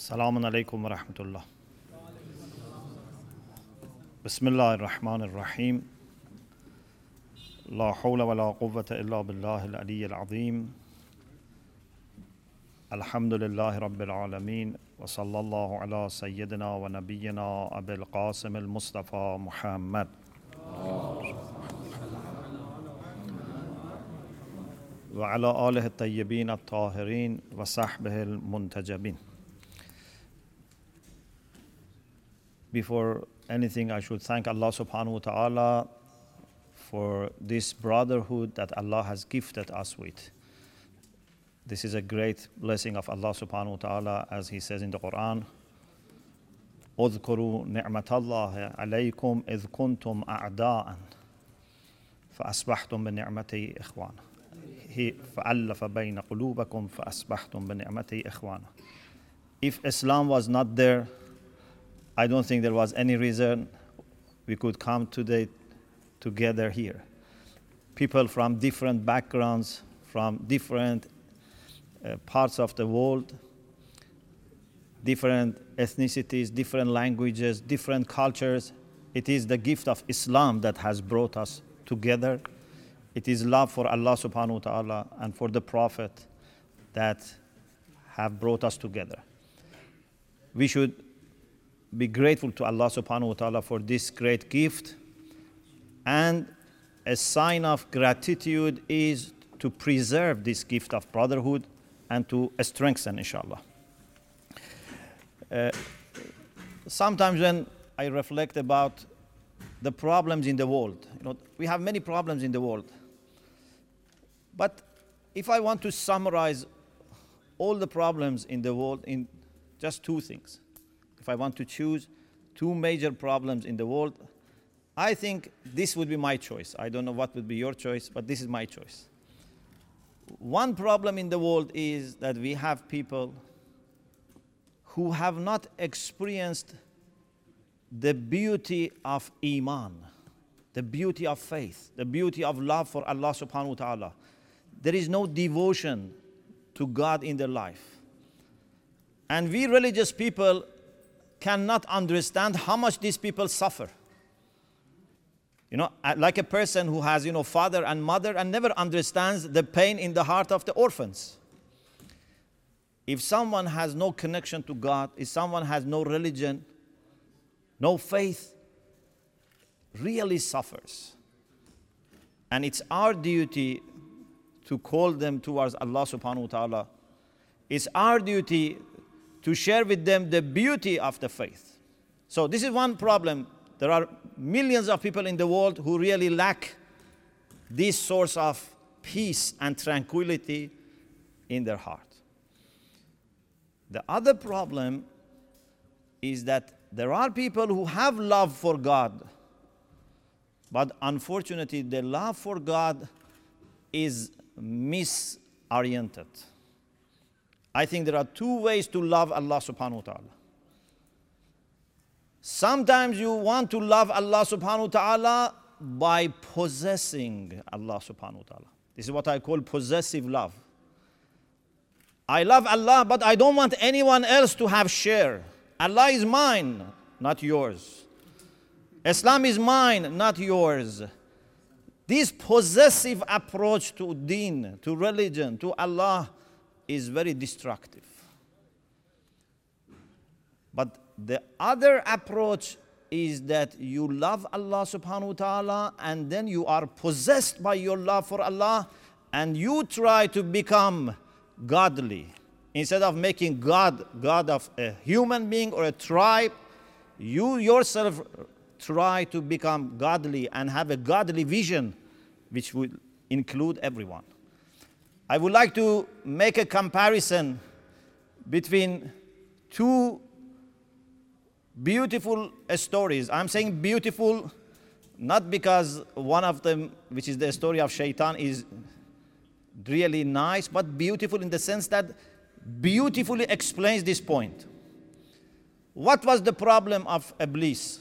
Assalamu alaikum wa rahmatullah. Bismillah ar-Rahman ar-Rahim. La hawla wa la quwwata illa billahi al-ali al-azim. Alhamdulillahi rabbil alameen. Wa sallallahu ala sayyidina wa nabiyyina Abil Qasim al-Mustafa Muhammad. Wa ala alihi at-tayyibin at-tahirin wa sahbihi al-muntajabin. Before anything, I should thank Allah subhanahu wa ta'ala for this brotherhood that Allah has gifted us with. This is a great blessing of Allah subhanahu wa ta'ala, as He says in the Quran, اذكروا نعمة الله عليكم إذ كنتم أعداء فأصبحتم بنعمته إخوانا فألف بين قلوبكم فأصبحتم بنعمته إخوانا. If Islam was not there, I don't think there was any reason we could come today together here. People from different backgrounds, from different parts of the world, different ethnicities, different languages, different cultures. It is the gift of Islam that has brought us together. It is love for Allah subhanahu wa ta'ala and for the Prophet that have brought us together. We should be grateful to Allah subhanahu wa ta'ala for this great gift, and a sign of gratitude is to preserve this gift of brotherhood and to strengthen, inshallah. Sometimes when I reflect about the problems in the world, we have many problems in the world, but if I want to summarize all the problems in the world in just two things, if I want to choose two major problems in the world, I think this would be my choice. I don't know what would be your choice, but this is my choice. One problem in the world is that we have people who have not experienced the beauty of Iman, the beauty of faith, the beauty of love for Allah subhanahu wa ta'ala. There is no devotion to God in their life. And we religious people cannot understand how much these people suffer. Like a person who has, father and mother and never understands the pain in the heart of the orphans. If someone has no connection to God, if someone has no religion, no faith, really suffers. And it's our duty to call them towards Allah subhanahu wa ta'ala. It's our duty to share with them the beauty of the faith. So this is one problem. There are millions of people in the world who really lack this source of peace and tranquility in their heart. The other problem is that there are people who have love for God, but unfortunately the love for God is misoriented. I think there are two ways to love Allah subhanahu wa ta'ala. Sometimes you want to love Allah subhanahu wa ta'ala by possessing Allah subhanahu wa ta'ala. This is what I call possessive love. I love Allah, but I don't want anyone else to have share. Allah is mine, not yours. Islam is mine, not yours. This possessive approach to deen, to religion, to Allah is very destructive. But the other approach is that you love Allah subhanahu wa ta'ala and then you are possessed by your love for Allah and you try to become godly. Instead of making God of a human being or a tribe, you yourself try to become godly and have a godly vision which will include everyone. I would like to make a comparison between two beautiful stories. I'm saying beautiful not because one of them, which is the story of Shaitan, is really nice, but beautiful in the sense that beautifully explains this point. What was the problem of Iblis?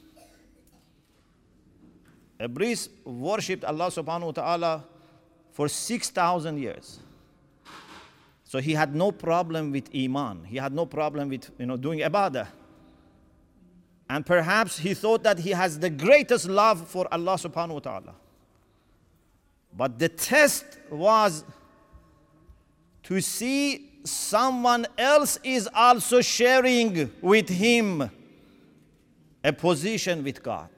Iblis worshipped Allah subhanahu wa ta'ala for 6,000 years. So So he had no problem with iman. He had no problem with doing ibadah. And perhaps he thought that he has the greatest love for Allah subhanahu wa ta'ala. But the test was to see someone else is also sharing with him a position with God.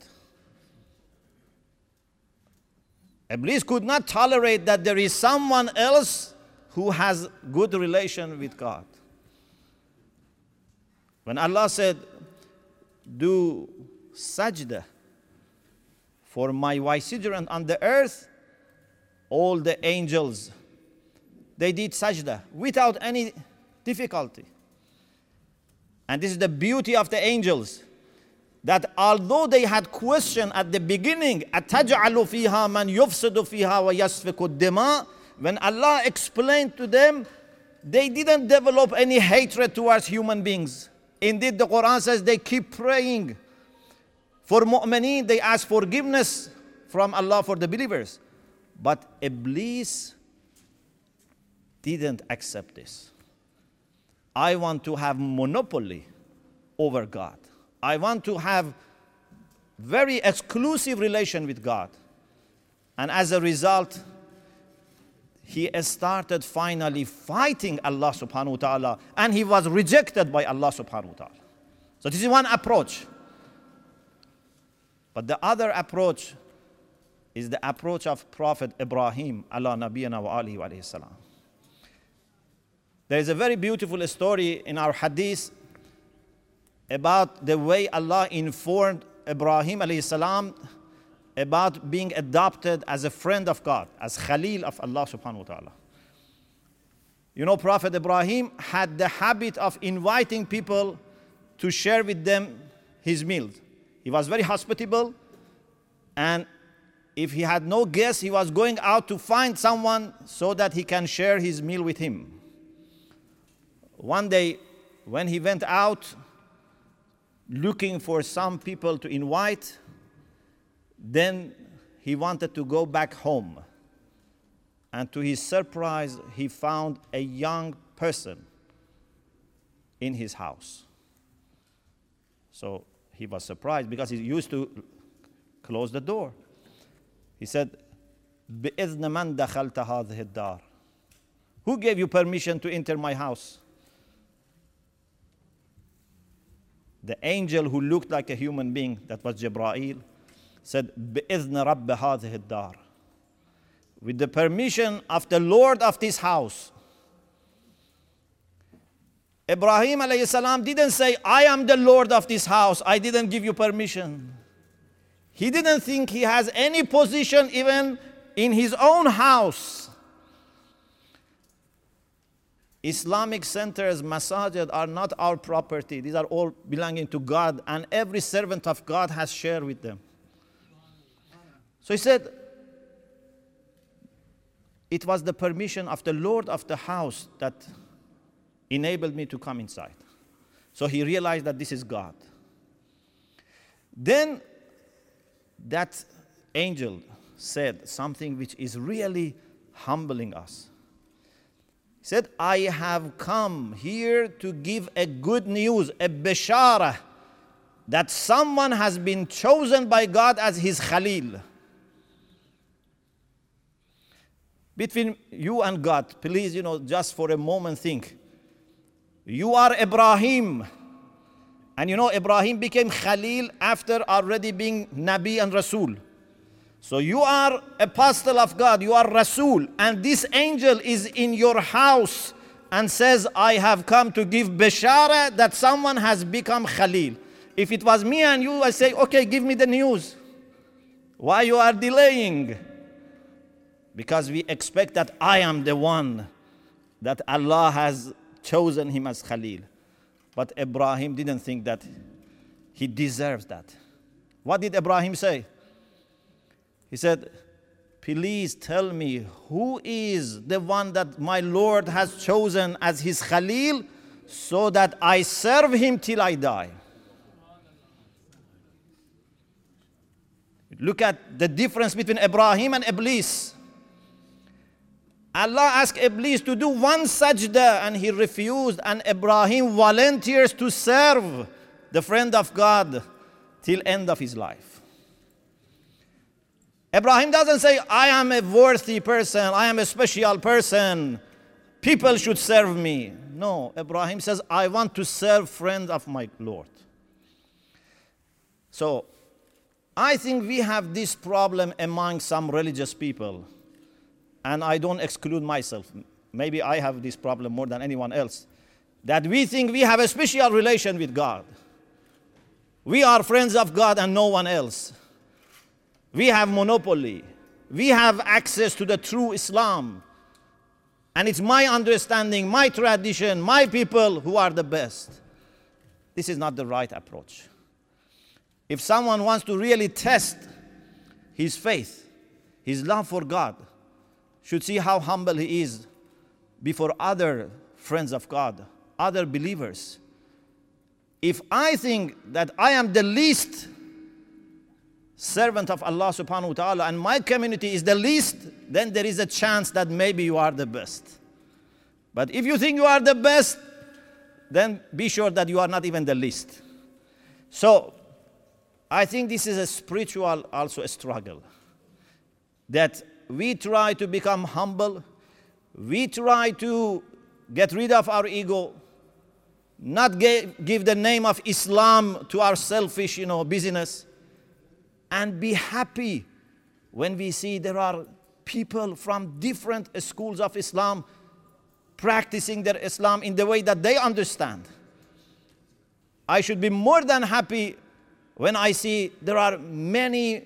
Iblis could not tolerate that there is someone else who has good relation with God. When Allah said, do sajda for my vicegerent on the earth, all the angels, they did sajda without any difficulty. And this is the beauty of the angels, that although they had question at the beginning, أَتَجْعَلُ فِيهَا مَنْ يُفْسِدُ فِيهَا وَيَسْفِكُ الدِّمَاء, when Allah explained to them, they didn't develop any hatred towards human beings. Indeed, the Quran says they keep praying. For mu'mineen, they ask forgiveness from Allah for the believers. But Iblis didn't accept this. I want to have monopoly over God. I want to have very exclusive relation with God. And as a result, he started finally fighting Allah subhanahu wa ta'ala, and he was rejected by Allah subhanahu wa ta'ala. So this is one approach. But the other approach is the approach of Prophet Ibrahim, ala nabiyana wa alihi wa alayhi salam. There is a very beautiful story in our hadith about the way Allah informed Ibrahim alayhi salam about being adopted as a friend of God, as Khalil of Allah subhanahu wa ta'ala. You know, Prophet Ibrahim had the habit of inviting people to share with them his meals. He was very hospitable, and if he had no guests, he was going out to find someone so that he can share his meal with him. One day, when he went out looking for some people to invite, then he wanted to go back home. And to his surprise, he found a young person in his house. So he was surprised because he used to close the door. He said, بِإِذْنَ مَنْ دَخَلْتَ هَذِهِ الدَّارِ. Who gave you permission to enter my house? The angel who looked like a human being, that was Jibreel, said, بِإِذْنَ رَبِّ هَذِهِ الدَّارِ. With the permission of the Lord of this house. Ibrahim alayhi salam didn't say, I am the Lord of this house, I didn't give you permission. He didn't think he has any position even in his own house. Islamic centers, masajid are not our property. These are all belonging to God, and every servant of God has shared with them. So he said, it was the permission of the Lord of the house that enabled me to come inside. So he realized that this is God. Then that angel said something which is really humbling us. He said, I have come here to give a good news, a bishara, that someone has been chosen by God as his Khalil. Between you and God, please, just for a moment think. You are Ibrahim. And Ibrahim became Khalil after already being Nabi and Rasul. So you are apostle of God, you are Rasul. And this angel is in your house and says, I have come to give bishara that someone has become Khalil. If it was me and you, I say, okay, give me the news. Why you are delaying? Because we expect that I am the one that Allah has chosen him as Khalil. But Ibrahim didn't think that he deserves that. What did Ibrahim say? He said, please tell me, who is the one that my Lord has chosen as his Khalil so that I serve him till I die? Look at the difference between Ibrahim and Iblis. Allah asked Iblis to do one sajda and he refused, and Ibrahim volunteers to serve the friend of God till end of his life. Ibrahim doesn't say, I am a worthy person, I am a special person, people should serve me. No, Ibrahim says, I want to serve friend of my Lord. So, I think we have this problem among some religious people, and I don't exclude myself. Maybe I have this problem more than anyone else, that we think we have a special relation with God. We are friends of God and no one else. We have monopoly. We have access to the true Islam. And it's my understanding, my tradition, my people who are the best. This is not the right approach. If someone wants to really test his faith, his love for God, should see how humble he is before other friends of God, other believers. If I think that I am the least servant of Allah subhanahu wa ta'ala and my community is the least, then there is a chance that maybe you are the best. But if you think you are the best, then be sure that you are not even the least. So, I think this is a spiritual also a struggle. That we try to become humble, we try to get rid of our ego, not give the name of Islam to our selfish, business, and be happy when we see there are people from different schools of Islam practicing their Islam in the way that they understand. I should be more than happy when I see there are many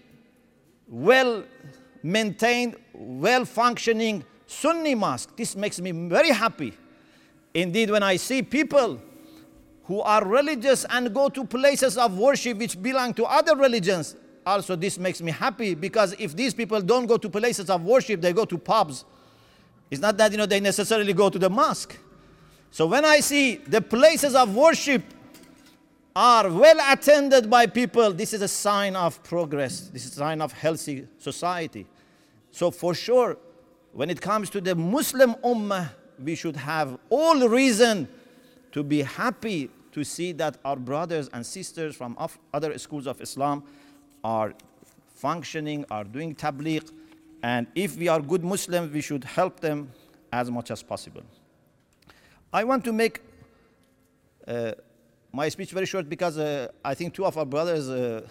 well-maintained, well-functioning Sunni mosques. This makes me very happy. Indeed, when I see people who are religious and go to places of worship which belong to other religions, also this makes me happy, because if these people don't go to places of worship, they go to pubs. It's not that they necessarily go to the mosque. So when I see the places of worship are well attended by people, this is a sign of progress. This is a sign of healthy society. So for sure, when it comes to the Muslim Ummah, we should have all reason to be happy to see that our brothers and sisters from other schools of Islam are functioning, are doing tabligh, and if we are good Muslims, we should help them as much as possible. I want to make my speech very short because I think two of our brothers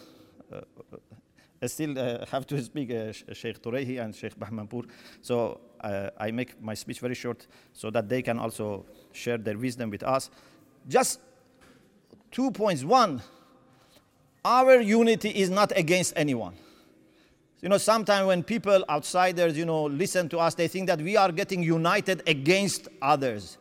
still have to speak, Sheikh Turayhi and Sheikh Bahmanpur. So I make my speech very short so that they can also share their wisdom with us. Just 2 points. One, our unity is not against anyone. Sometimes when people, outsiders, listen to us, they think that we are getting united against others.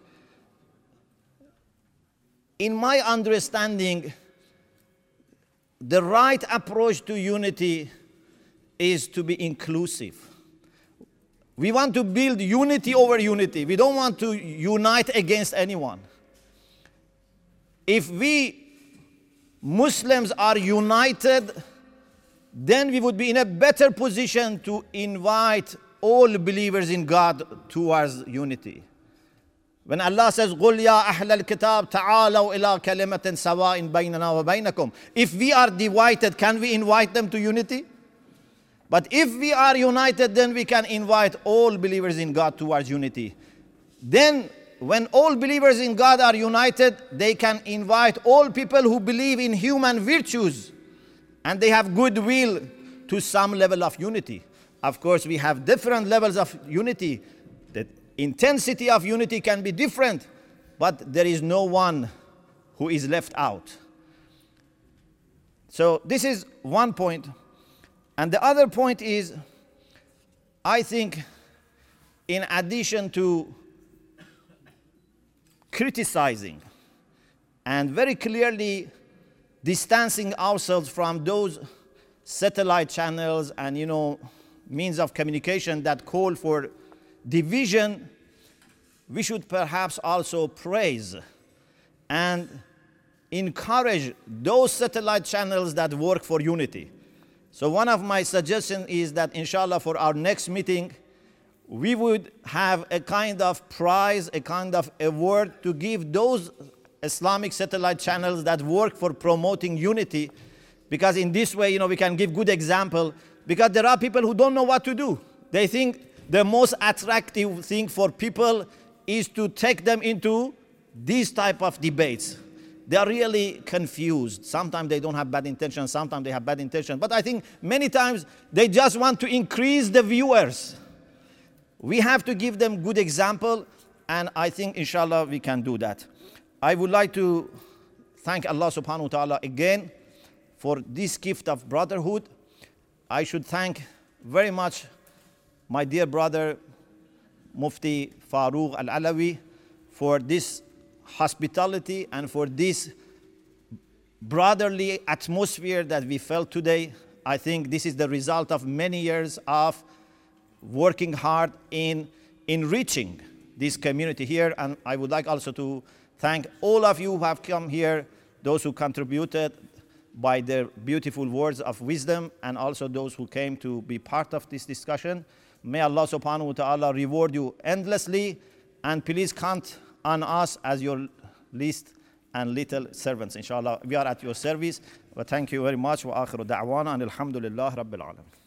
In my understanding, the right approach to unity is to be inclusive. We want to build unity over unity. We don't want to unite against anyone. If we Muslims are united, then we would be in a better position to invite all believers in God towards unity. When Allah says, قُلْ يَا أَهْلَ الْكِتَابِ تَعَالَوْا إِلَىٰ كَلِمَةٍ سَوَاءٍ بَيْنَنَا وَبَيْنَكُمْ. If we are divided, can we invite them to unity? But if we are united, then we can invite all believers in God towards unity. Then, when all believers in God are united, they can invite all people who believe in human virtues and they have goodwill to some level of unity. Of course, we have different levels of unity. The intensity of unity can be different, but there is no one who is left out. So this is one point. And the other point is, I think, in addition to criticizing and very clearly distancing ourselves from those satellite channels and means of communication that call for division, we should perhaps also praise and encourage those satellite channels that work for unity. So one of my suggestions is that inshallah for our next meeting, we would have a kind of prize, a kind of award to give those Islamic satellite channels that work for promoting unity, because in this way, we can give good example, because there are people who don't know what to do. They think the most attractive thing for people is to take them into these type of debates. They are really confused. Sometimes they don't have bad intentions, sometimes they have bad intentions. But I think many times they just want to increase the viewers. We have to give them good example, and I think inshallah we can do that. I would like to thank Allah subhanahu wa ta'ala again for this gift of brotherhood. I should thank very much my dear brother Mufti Farooq Al-Alawi for this hospitality and for this brotherly atmosphere that we felt today. I think this is the result of many years of working hard in enriching this community here. And I would like also to thank all of you who have come here, those who contributed by their beautiful words of wisdom, and also those who came to be part of this discussion. May Allah subhanahu wa ta'ala reward you endlessly, and please count on us as your least and little servants, inshallah. We are at your service. Well, thank you very much. Wa akhiru da'wana and alhamdulillah rabbil alamin.